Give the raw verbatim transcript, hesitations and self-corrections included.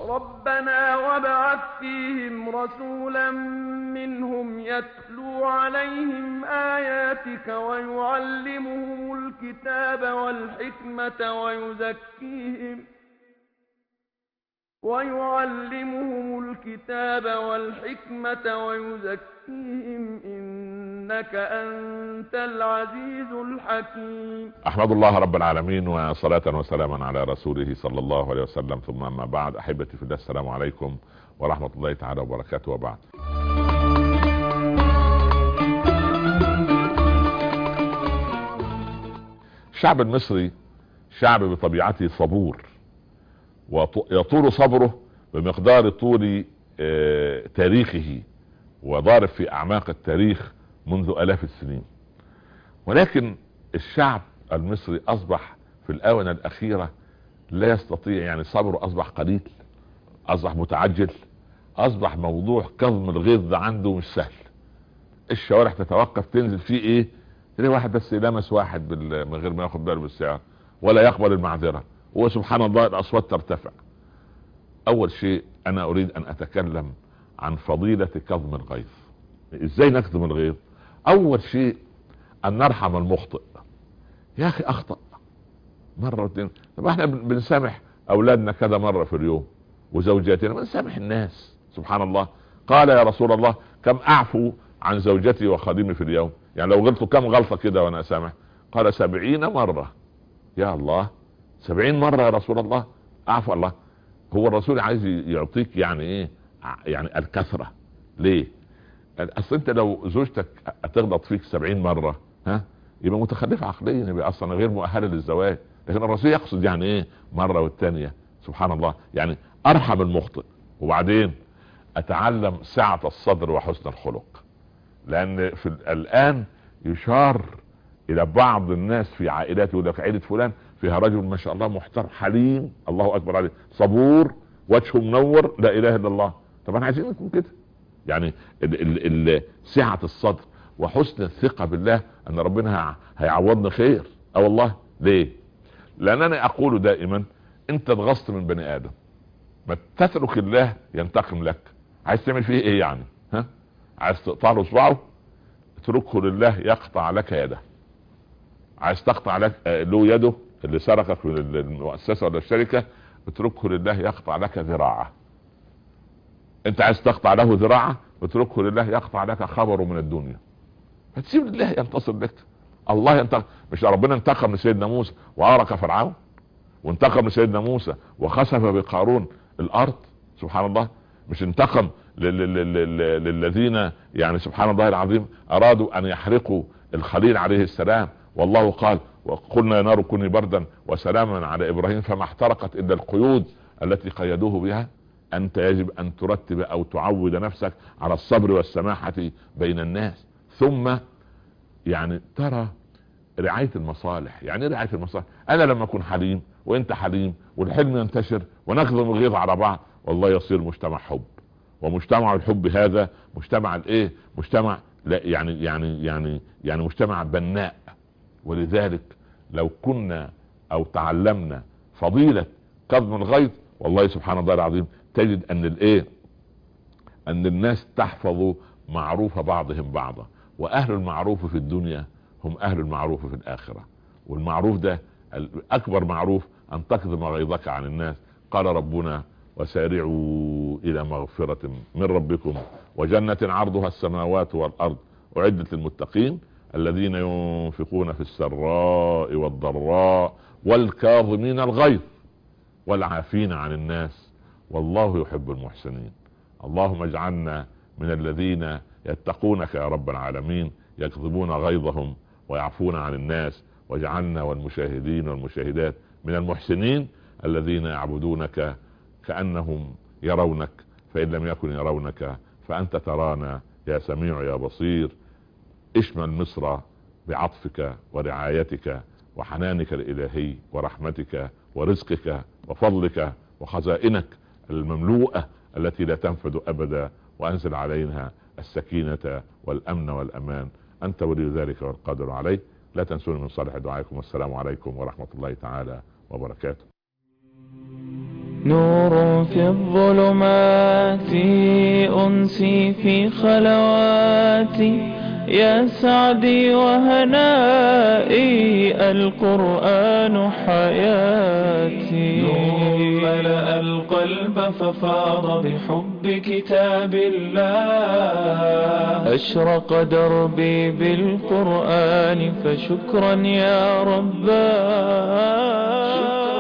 ربنا وابعث فيهم رسولا منهم يتلو عليهم آياتك ويعلمهم الكتاب والحكمة ويزكيهم ويعلمهم الكتاب والحكمة ويزكيهم إنك أنت العزيز الحكيم. أحمد الله رب العالمين وصلاة وسلاما على رسوله صلى الله عليه وسلم، ثم أما بعد. أحبتي في الله، السلام عليكم ورحمة الله تعالى وبركاته. وبعد، الشعب المصري شعب بطبيعته صبور، ويطول صبره بمقدار طول تاريخه وضارب في أعماق التاريخ منذ آلاف السنين. ولكن الشعب المصري أصبح في الآونة الأخيرة لا يستطيع، يعني صبره أصبح قليل، أصبح متعجل، أصبح موضوع كظم الغيظ ده عنده مش سهل. الشوارع تتوقف تنزل فيه ايه، تلاقي واحد بس لمس واحد من غير ما ياخد باله بالسيارة ولا يقبل المعذرة، وسبحان الله الأصوات ترتفع. أول شيء أنا أريد أن أتكلم عن فضيلة كظم الغيظ. إزاي نكظم الغيظ؟ أول شيء أن نرحم المخطئ. يا أخي أخطأ مرة واتنين، طب احنا بنسامح أولادنا كذا مرة في اليوم وزوجاتنا، بنسامح الناس. سبحان الله، قال يا رسول الله كم أعفو عن زوجتي وخادمي في اليوم؟ يعني لو غلطوا كم غلطة كده وأنا أسامح؟ قال سبعين مرة. يا الله، سبعين مرة يا رسول الله أعفو. الله، هو الرسول عايز يعطيك يعني ايه؟ يعني الكثرة. ليه؟ اصل انت لو زوجتك هتغلط فيك سبعين مرة ها يبقى متخلفة عقليا، يبقى اصلا غير مؤهلة للزواج. لكن الرسول يقصد يعني ايه مرة والتانية. سبحان الله، يعني ارحم المخطئ، وبعدين اتعلم سعة الصدر وحسن الخلق. لان في الان يشار الى بعض الناس في عائلاته، يقول لك عائلة فلان فيها رجل ما شاء الله محترم حليم، الله اكبر عليه، صبور، وجهه منور، لا اله الا الله. طب انا عايزين نكون كده. يعني ال ال ال سعة الصدر وحسن الثقة بالله ان ربنا هيعوضنا خير. اه والله. ليه؟ لان انا اقول دائما انت اتغصت من بني ادم، ما تترك الله ينتقم لك. عايز تعمل فيه ايه يعني؟ ها عايز تقطع له صباعه؟ اتركه لله يقطع لك يده. عايز تقطع لك له يده اللي سرقك من المؤسسة ولا الشركة، اتركه لله يقطع لك ذراعه. انت عايز تقطع له ذراعه، اتركه لله يقطع لك خبره من الدنيا. فتسيب لله ينتصر لك. الله ينتقم. مش ربنا انتقم من سيدنا موسى وأغرق فرعون، وانتقم من سيدنا موسى وخسف بقارون الارض؟ سبحان الله. مش انتقم للذين يعني سبحان الله العظيم ارادوا ان يحرقوا الخليل عليه السلام، والله قال وقلنا يا نار كوني بردا وسلاما على ابراهيم فما احترقت الا القيود التي قيدوه بها. انت يجب ان ترتب او تعود نفسك على الصبر والسماحة بين الناس. ثم يعني ترى رعاية المصالح. يعني رعاية المصالح، انا لما اكون حليم وانت حليم والحلم ينتشر ونخدم الغيظ على بعض، والله يصير مجتمع حب. ومجتمع الحب هذا مجتمع الايه؟ مجتمع لا يعني يعني يعني يعني مجتمع بناء. ولذلك لو كنا او تعلمنا فضيلة كظم الغيظ، والله سبحان الله العظيم تجد ان الايه ان الناس تحفظ معروف بعضهم بعضا. واهل المعروف في الدنيا هم اهل المعروف في الاخرة. والمعروف ده اكبر معروف ان تكظم غيظك عن الناس. قال ربنا وسارعوا الى مغفرة من ربكم وجنة عرضها السماوات والارض اعدت للمتقين الذين ينفقون في السراء والضراء والكاظمين الغيظ والعافين عن الناس والله يحب المحسنين. اللهم اجعلنا من الذين يتقونك يا رب العالمين، يكظمون غيظهم ويعفون عن الناس. واجعلنا والمشاهدين والمشاهدات من المحسنين الذين يعبدونك كأنهم يرونك، فإن لم يكن يرونك فأنت ترانا يا سميع يا بصير. اشمل مصر بعطفك ورعايتك وحنانك الإلهي ورحمتك ورزقك وفضلك وخزائنك المملوءة التي لا تنفد أبدا، وأنزل علينا السكينة والأمن والأمان. أنت ولي ذلك والقادر عليه. لا تنسوني من صالح دعائكم، والسلام عليكم ورحمة الله تعالى وبركاته. نور في الظلمات أنسي في خلواتي يا سعدي وهنائي القرآن حياتي. نور ملأ القلب ففاض بحب كتاب الله أشرق دربي بالقرآن فشكرا يا رباه.